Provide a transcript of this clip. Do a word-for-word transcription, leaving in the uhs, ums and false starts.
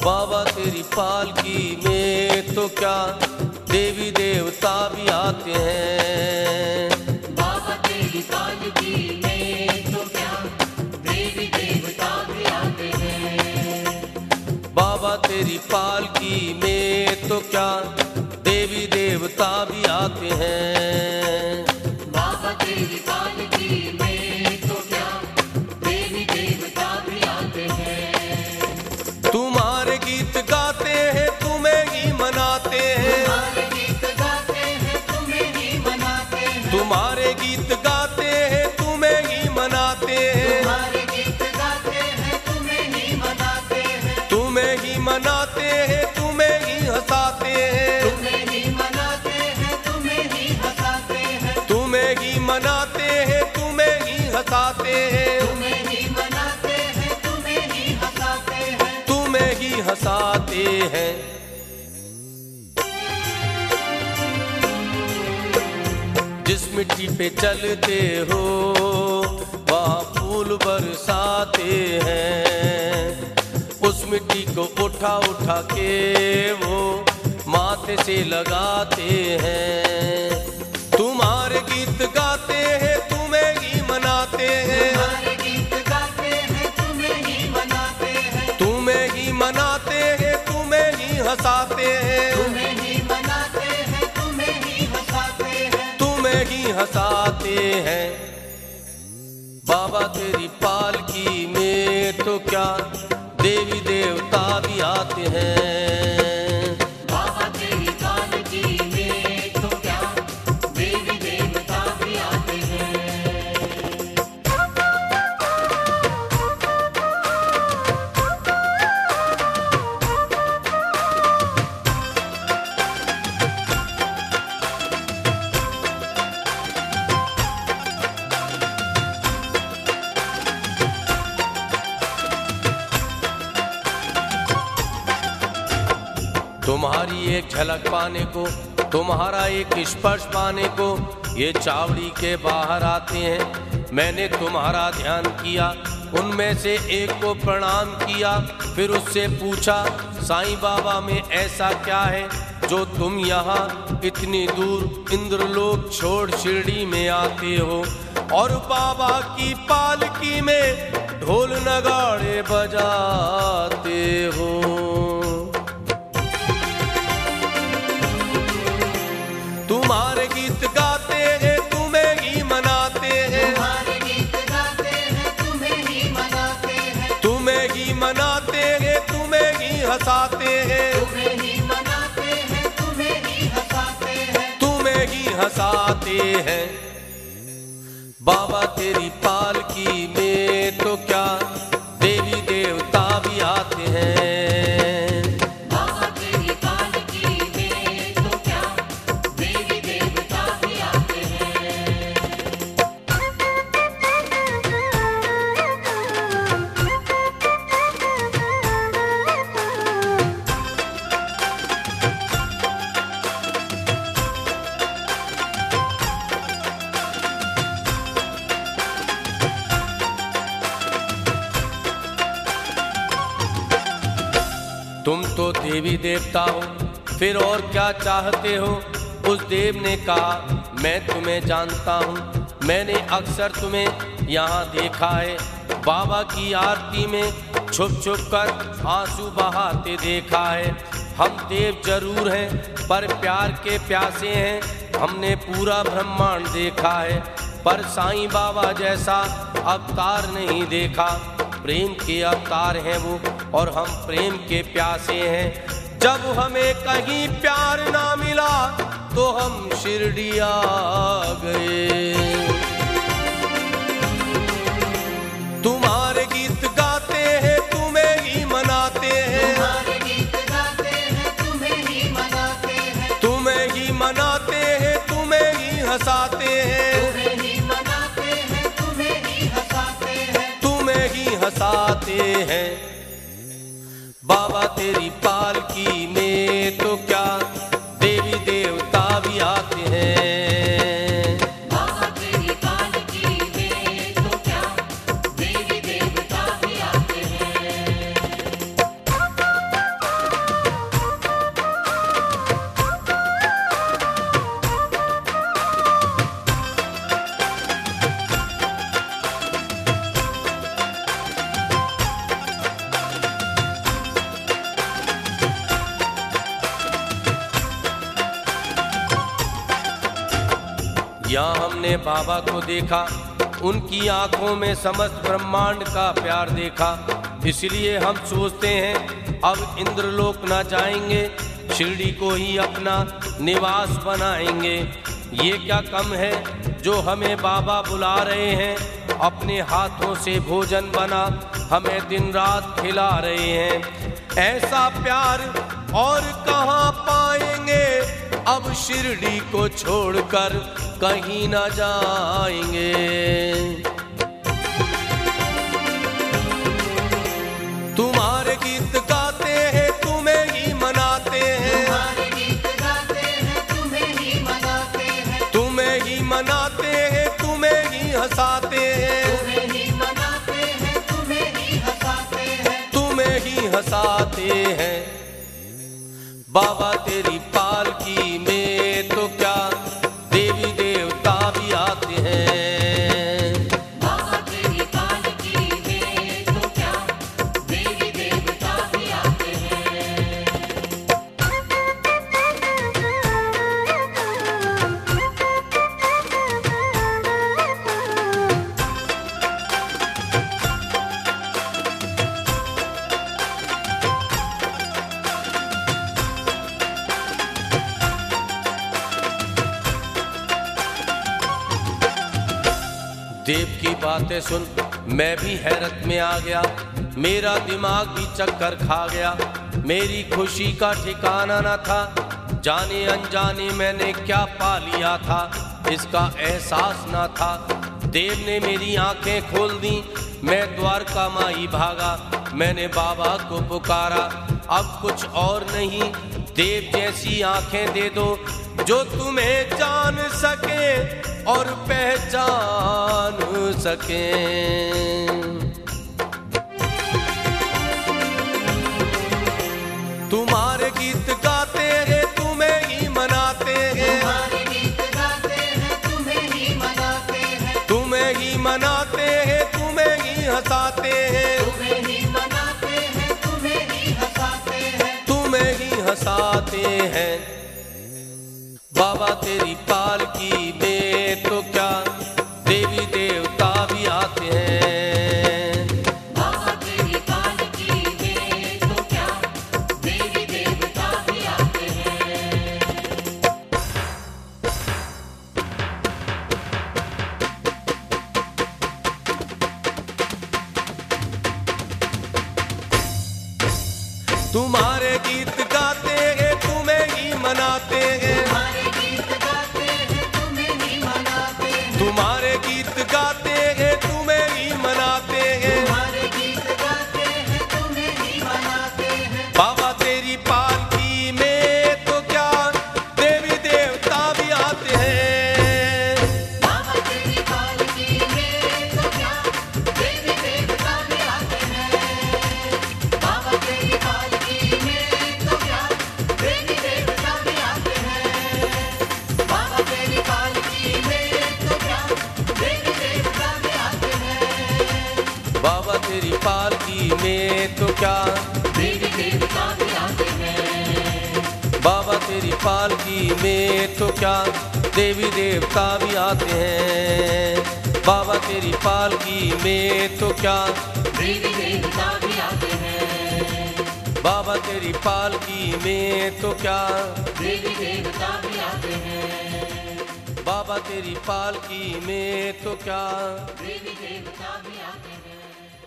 बाबा तेरी पालकी में तो क्या देवी देवता भी आते हैं। बाबा तेरी पालकी में तो क्या देवी देवता भी आते हैं। बाबा तेरी पालकी में तो क्या देवी देवता भी आते हैं। बाबा तेरी पालकी में तो क्या देवी देवता भी आते हैं। तुम्हारे गीत गाते हैं तुम्हें ही मनाते हैं। तुम्हारे गीत गाते हैं तुम्हें ही मनाते हैं। तुम्हारे गीत गाते हैं तुम्हें ही मनाते हैं। तुम्हारे गीत गाते हैं तुम्हें ही मनाते हैं। तुम्हें ही मनाते हैं तुम्हें ही हंसाते हैं। तुम्हें ही मनाते हैं तुम्हें ही हंसाते हैं। तुम्हें ही मनाते हैं तुम्हें ही हंसाते हैं। तुम्हें ही मनाते हैं तुम्हें ही हंसाते हैं। तुम्हें ही हंसाते हैं। जिस मिट्टी पे चलते हो वहाँ फूल बरसाते हैं। उस मिट्टी को उठा उठा के वो माथे से लगाते हैं। तुम्हारे गीत गाते हैं तुम्हें ही मनाते हैं। तुम्हारे गीत गाते हैं तुम्हें ही मनाते हैं। तुम्हें ही मनाते हैं तुम्हें ही हंसाते हैं। तुम्हें ही मनाते हैं तुम्हें ही हंसाते हैं। तुम्हें ही हंसाते हैं। बाबा तेरी पालकी में तो क्या देवी देवता भी आते हैं। बाबा तेरी पालकी में तो क्या देवी देवता भी आते हैं। तुम्हारी एक झलक पाने को, तुम्हारा एक स्पर्श पाने को ये चावड़ी के बाहर आते हैं। मैंने तुम्हारा ध्यान किया, उनमें से एक को प्रणाम किया, फिर उससे पूछा साईं बाबा में ऐसा क्या है जो तुम यहाँ इतनी दूर इंद्रलोक छोड़ शिरडी में आते हो और बाबा की पालकी में ढोल नगाड़े बजाते हो। तुम्हारे गीत गाते हैं तुम्हें ही मनाते हैं। तुम्हारे गीत गाते हैं तुम्हें ही मनाते हैं। तुम्हें ही मनाते हैं तुम्हें ही हंसाते हैं। तुम्हें ही मनाते हैं तुम्हें ही हंसाते हैं। तुम्हें ही हंसाते हैं। बाबा तेरी पालकी में तो क्या देवी देवता भी आते हैं। बाबा तेरी पालकी में तो क्या देवी देवता भी आते हैं। तुम तो देवी देवता हो फिर और क्या चाहते हो। उस देव ने कहा मैं तुम्हें जानता हूँ, मैंने अक्सर तुम्हें यहाँ देखा है। बाबा की आरती में छुप छुप कर आंसू बहाते देखा है। हम देव जरूर हैं पर प्यार के प्यासे हैं। हमने पूरा ब्रह्मांड देखा है पर साईं बाबा जैसा अवतार नहीं देखा। प्रेम के अवतार हैं वो और हम प्रेम के प्यासे हैं। जब हमें कहीं प्यार ना मिला तो हम शिरडी आ गए। तुम्हारे गीत गाते हैं तुम्हें ही मनाते हैं। तुम्हारे गीत गाते हैं तुम्हें ही मनाते हैं। तुम्हें ही मनाते हैं तुम्हें ही हंसाते हैं। तुम्हें ही मनाते हैं तुम्हें ही हंसाते हैं। तुम्हें ही हंसाते हैं। बाबा तेरी पालकी में तो क्या देवी देवता भी आते हैं। बाबा तेरी पालकी में तो क्या देवी देवता भी आते हैं। यहाँ हमने बाबा को देखा, उनकी आंखों में समस्त ब्रह्मांड का प्यार देखा, इसलिए हम सोचते हैं अब इंद्रलोक न जाएंगे, शिरडी को ही अपना निवास बनाएंगे। ये क्या कम है जो हमें बाबा बुला रहे हैं, अपने हाथों से भोजन बना हमें दिन रात खिला रहे हैं। ऐसा प्यार और कहाँ पाएंगे, अब शिरडी को छोड़कर कहीं न जाएंगे। तुम्हारे गीत गाते हैं तुम्हें ही मनाते हैं, तुम्हारे गीत गाते हैं तुम्हें ही मनाते हैं, तुम्हें ही मनाते हैं, तुम्हें ही हंसाते हैं, तुम्हें ही मनाते हैं, तुम्हें ही हंसाते हैं, तुम्हें ही हंसाते हैं। बाबा तेरी पालकी में तो क्या देवी देवता भी आते हैं। बाबा तेरी पालकी में तो क्या देवी देवता भी आते हैं। देव की बातें सुन मैं भी हैरत में आ गया, मेरा दिमाग भी चक्कर खा गया, मेरी खुशी का ठिकाना न था, जाने अनजाने मैंने क्या पा लिया था इसका एहसास न था। देव ने मेरी आंखें खोल दी, मैं द्वारका माई भागा, मैंने बाबा को पुकारा, अब कुछ और नहीं, देव जैसी आंखें दे दो जो तुम्हें जान सके और पहचान सके। तुम्हारे गीत गाते हैं तुम्हें ही मनाते हैं, तुम्हारे गीत गाते हैं तुम्हें ही मनाते हैं, तुम्हें ही मनाते हैं, तुम्हें ही हंसाते हैं, तुम्हें ही मनाते हैं, तुम्हें ही हंसाते हैं, तुम्हें ही हंसाते हैं। बाबा तेरी पालकी में तो क्या देवी देवता भी आते हैं। बाबा तेरी पालकी में तो क्या देवी देवता भी आते हैं। तुम्हारे गीत गाते हैं तुम्हें ही मनाते हैं, तुम्हारे गीत गाते हैं तुम्हें ही मनाते हैं, तुम्हारे गीत गाते हैं तुम्हें ही मनाते हैं। तुम्हारे गीत गाते हैं तुम्हें ही मनाते हैं। बाबा तेरी पालकी में तो क्या देवी देवता भी आते हैं। बाबा तेरी पालकी में तो क्या देवी देवता भी आते हैं। बाबा तेरी पालकी में तो क्या देवी देवता भी आते हैं। बाबा तेरी पालकी में तो क्या देवी देवता भी आते हैं। बाबा तेरी पालकी में तो क्या देवी देवता भी आते हैं। बाबा तेरी पालकी में तो क्या देवी देवता भी आते हैं। बाबा तेरी पालकी में तो क्या देवी देवता भी आते हैं। बाबा तेरी पालकी में तो क्या देवी देवता भी आते हैं। बाबा तेरी पालकी में तो क्या देवी देवता भी आते हैं।